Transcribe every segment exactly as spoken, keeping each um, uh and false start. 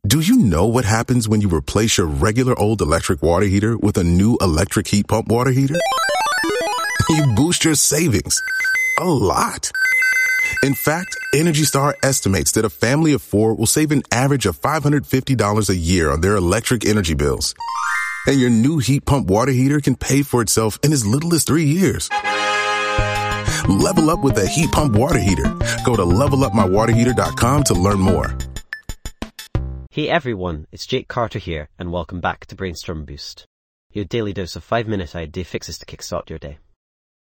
Do you know what happens when you replace your regular old electric water heater with a new electric heat pump water heater? You boost your savings a lot. In fact, Energy Star estimates that a family of four will save an average of five hundred fifty dollars a year on their electric energy bills. And your new heat pump water heater can pay for itself in as little as three years. Level up with a heat pump water heater. Go to level up my water heater dot com to learn more. Hey everyone, it's Jake Carter here, and welcome back to Brainstorm Boost, your daily dose of five minute idea fixes to kickstart your day.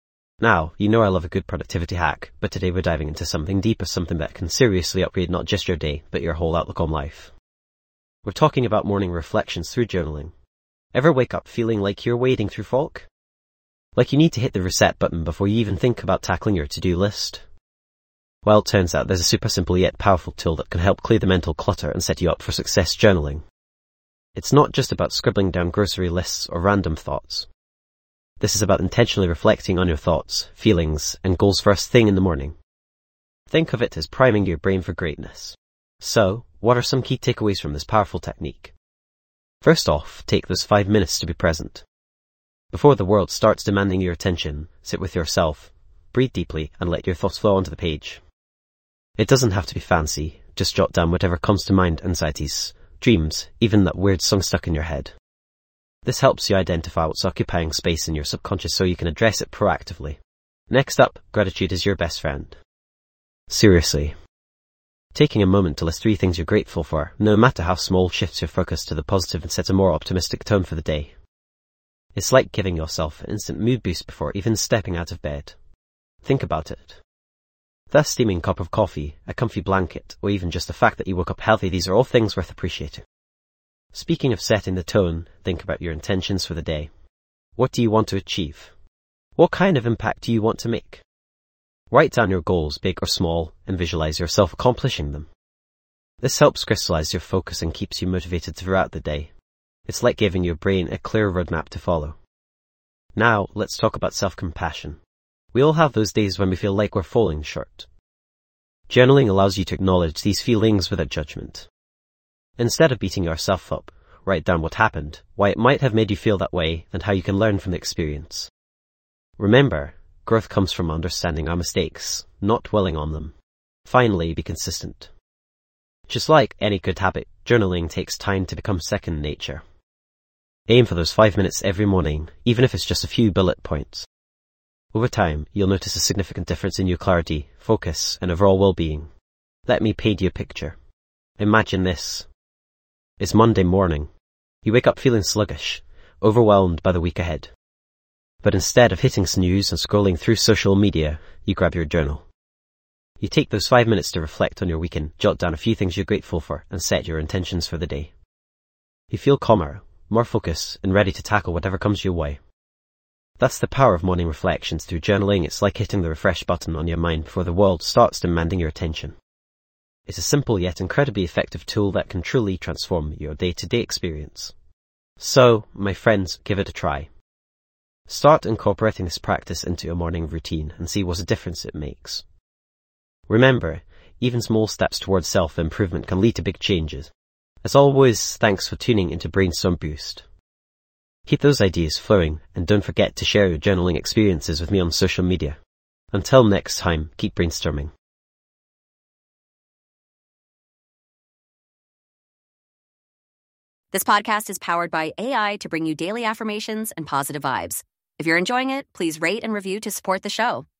Now, you know I love a good productivity hack, but today we're diving into something deeper, something that can seriously upgrade not just your day, but your whole outlook on life. We're talking about morning reflections through journaling. Ever wake up feeling like you're wading through fog? Like you need to hit the reset button before you even think about tackling your to-do list? Well, it turns out there's a super simple yet powerful tool that can help clear the mental clutter and set you up for success journaling. It's not just about scribbling down grocery lists or random thoughts. This is about intentionally reflecting on your thoughts, feelings, and goals first thing in the morning. Think of it as priming your brain for greatness. So, what are some key takeaways from this powerful technique? First off, take those five minutes to be present. Before the world starts demanding your attention, sit with yourself, breathe deeply, and let your thoughts flow onto the page. It doesn't have to be fancy, just jot down whatever comes to mind, anxieties, dreams, even that weird song stuck in your head. This helps you identify what's occupying space in your subconscious so you can address it proactively. Next up, gratitude is your best friend. Seriously. Taking a moment to list three things you're grateful for, no matter how small, shifts your focus to the positive and sets a more optimistic tone for the day. It's like giving yourself an instant mood boost before even stepping out of bed. Think about it. That steaming cup of coffee, a comfy blanket, or even just the fact that you woke up healthy, these are all things worth appreciating. Speaking of setting the tone, think about your intentions for the day. What do you want to achieve? What kind of impact do you want to make? Write down your goals, big or small, and visualize yourself accomplishing them. This helps crystallize your focus and keeps you motivated throughout the day. It's like giving your brain a clear roadmap to follow. Now, let's talk about self-compassion. We all have those days when we feel like we're falling short. Journaling allows you to acknowledge these feelings without judgment. Instead of beating yourself up, write down what happened, why it might have made you feel that way, and how you can learn from the experience. Remember, growth comes from understanding our mistakes, not dwelling on them. Finally, be consistent. Just like any good habit, journaling takes time to become second nature. Aim for those five minutes every morning, even if it's just a few bullet points. Over time, you'll notice a significant difference in your clarity, focus, and overall well-being. Let me paint you a picture. Imagine this. It's Monday morning. You wake up feeling sluggish, overwhelmed by the week ahead. But instead of hitting snooze and scrolling through social media, you grab your journal. You take those five minutes to reflect on your weekend, jot down a few things you're grateful for, and set your intentions for the day. You feel calmer, more focused, and ready to tackle whatever comes your way. That's the power of morning reflections through journaling. It's like hitting the refresh button on your mind before the world starts demanding your attention. It's a simple yet incredibly effective tool that can truly transform your day-to-day experience. So, my friends, give it a try. Start incorporating this practice into your morning routine and see what a difference it makes. Remember, even small steps towards self-improvement can lead to big changes. As always, thanks for tuning into Brainstorm Boost. Keep those ideas flowing, and don't forget to share your journaling experiences with me on social media. Until next time, keep brainstorming. This podcast is powered by A I to bring you daily affirmations and positive vibes. If you're enjoying it, please rate and review to support the show.